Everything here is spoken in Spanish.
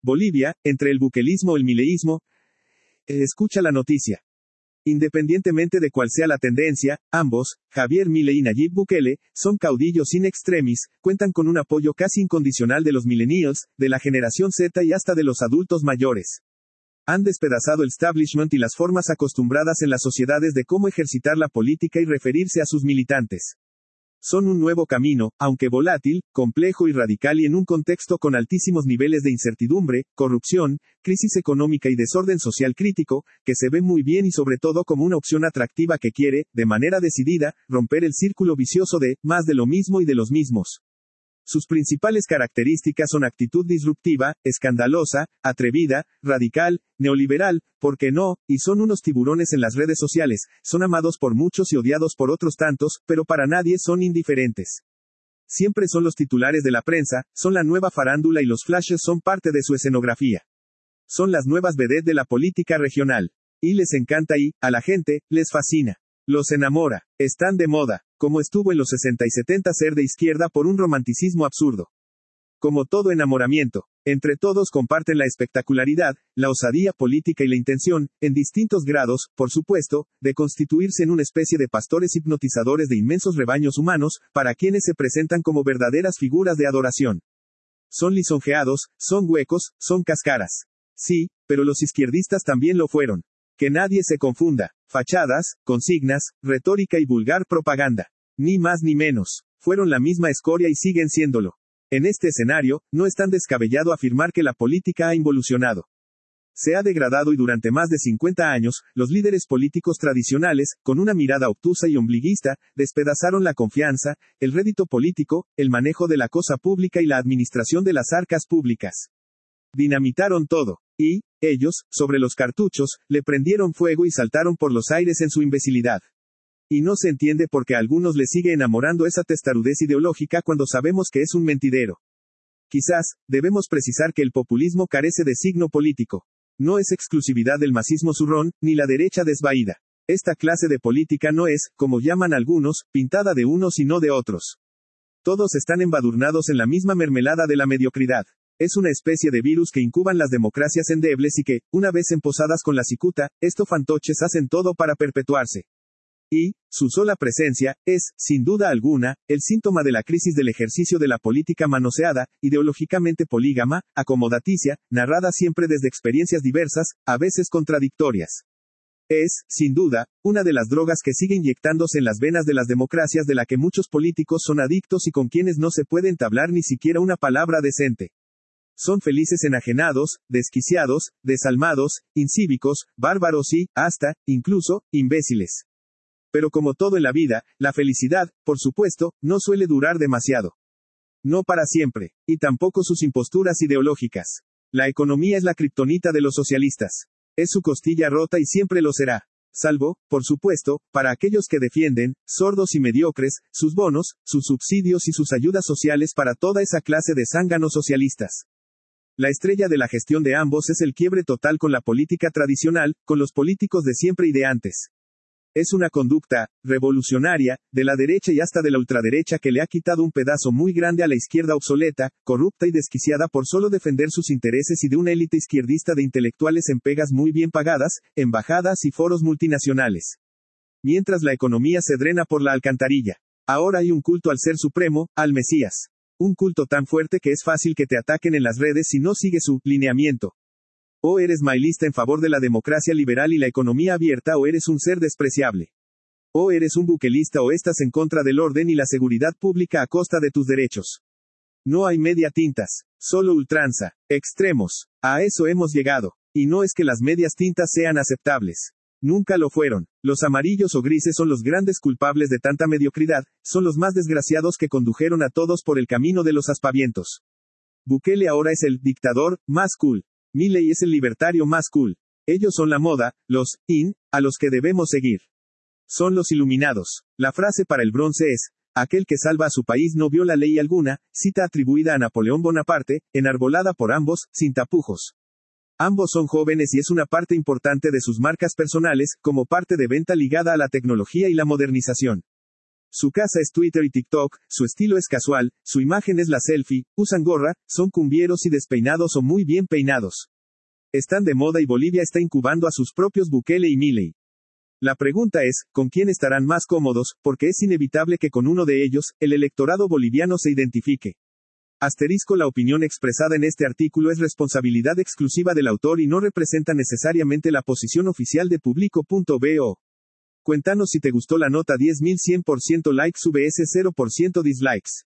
Bolivia, entre el bukelismo o el mileísmo. Escucha la noticia. Independientemente de cuál sea la tendencia, ambos, Javier Milei y Nayib Bukele, son caudillos in extremis, cuentan con un apoyo casi incondicional de los millennials, de la generación Z y hasta de los adultos mayores. Han despedazado el establishment y las formas acostumbradas en las sociedades de cómo ejercitar la política y referirse a sus militantes. Son un nuevo camino, aunque volátil, complejo y radical y en un contexto con altísimos niveles de incertidumbre, corrupción, crisis económica y desorden social crítico, que se ve muy bien y sobre todo como una opción atractiva que quiere, de manera decidida, romper el círculo vicioso de, más de lo mismo y de los mismos. Sus principales características son actitud disruptiva, escandalosa, atrevida, radical, neoliberal, ¿por qué no? Y son unos tiburones en las redes sociales, son amados por muchos y odiados por otros tantos, pero para nadie son indiferentes. Siempre son los titulares de la prensa, son la nueva farándula y los flashes son parte de su escenografía. Son las nuevas vedettes de la política regional. Y les encanta y, a la gente, les fascina. Los enamora. Están de moda. Como estuvo en los 60 y 70 ser de izquierda por un romanticismo absurdo. Como todo enamoramiento, entre todos comparten la espectacularidad, la osadía política y la intención, en distintos grados, por supuesto, de constituirse en una especie de pastores hipnotizadores de inmensos rebaños humanos, para quienes se presentan como verdaderas figuras de adoración. Son lisonjeados, son huecos, son cáscaras. Sí, pero los izquierdistas también lo fueron. Que nadie se confunda. Fachadas, consignas, retórica y vulgar propaganda. Ni más ni menos. Fueron la misma escoria y siguen siéndolo. En este escenario, no es tan descabellado afirmar que la política ha involucionado. Se ha degradado y durante más de 50 años, los líderes políticos tradicionales, con una mirada obtusa y ombliguista, despedazaron la confianza, el rédito político, el manejo de la cosa pública y la administración de las arcas públicas. Dinamitaron todo. Y, ellos, sobre los cartuchos, le prendieron fuego y saltaron por los aires en su imbecilidad. Y no se entiende por qué a algunos les sigue enamorando esa testarudez ideológica cuando sabemos que es un mentidero. Quizás, debemos precisar que el populismo carece de signo político. No es exclusividad del masismo zurrón, ni la derecha desvaída. Esta clase de política no es, como llaman algunos, pintada de unos y no de otros. Todos están embadurnados en la misma mermelada de la mediocridad. Es una especie de virus que incuban las democracias endebles y que, una vez emposadas con la cicuta, estos fantoches hacen todo para perpetuarse. Y, su sola presencia, es, sin duda alguna, el síntoma de la crisis del ejercicio de la política manoseada, ideológicamente polígama, acomodaticia, narrada siempre desde experiencias diversas, a veces contradictorias. Es, sin duda, una de las drogas que sigue inyectándose en las venas de las democracias de la que muchos políticos son adictos y con quienes no se puede entablar ni siquiera una palabra decente. Son felices enajenados, desquiciados, desalmados, incívicos, bárbaros y, hasta, incluso, imbéciles. Pero como todo en la vida, la felicidad, por supuesto, no suele durar demasiado. No para siempre, y tampoco sus imposturas ideológicas. La economía es la kriptonita de los socialistas. Es su costilla rota y siempre lo será. Salvo, por supuesto, para aquellos que defienden, sordos y mediocres, sus bonos, sus subsidios y sus ayudas sociales para toda esa clase de zánganos socialistas. La estrella de la gestión de ambos es el quiebre total con la política tradicional, con los políticos de siempre y de antes. Es una conducta, revolucionaria, de la derecha y hasta de la ultraderecha que le ha quitado un pedazo muy grande a la izquierda obsoleta, corrupta y desquiciada por solo defender sus intereses y de una élite izquierdista de intelectuales en pegas muy bien pagadas, embajadas y foros multinacionales. Mientras la economía se drena por la alcantarilla. Ahora hay un culto al Ser Supremo, al Mesías. Un culto tan fuerte que es fácil que te ataquen en las redes si no sigue su lineamiento. O eres mailista en favor de la democracia liberal y la economía abierta o eres un ser despreciable. O eres un bukelista o estás en contra del orden y la seguridad pública a costa de tus derechos. No hay media tintas, solo ultranza, extremos. A eso hemos llegado. Y no es que las medias tintas sean aceptables. Nunca lo fueron. Los amarillos o grises son los grandes culpables de tanta mediocridad, son los más desgraciados que condujeron a todos por el camino de los aspavientos. Bukele ahora es el dictador más cool. Milei es el libertario más cool. Ellos son la moda, los in, a los que debemos seguir. Son los iluminados. La frase para el bronce es, aquel que salva a su país no viola ley alguna, cita atribuida a Napoleón Bonaparte, enarbolada por ambos, sin tapujos. Ambos son jóvenes y es una parte importante de sus marcas personales, como parte de venta ligada a la tecnología y la modernización. Su casa es Twitter y TikTok, su estilo es casual, su imagen es la selfie, usan gorra, son cumbieros y despeinados o muy bien peinados. Están de moda y Bolivia está incubando a sus propios Bukele y Milei. La pregunta es, ¿con quién estarán más cómodos? Porque es inevitable que con uno de ellos, el electorado boliviano se identifique. La opinión expresada en este artículo es responsabilidad exclusiva del autor y no representa necesariamente la posición oficial de Publico.bo. Cuéntanos si te gustó la nota. 10.100% likes vs 0% dislikes.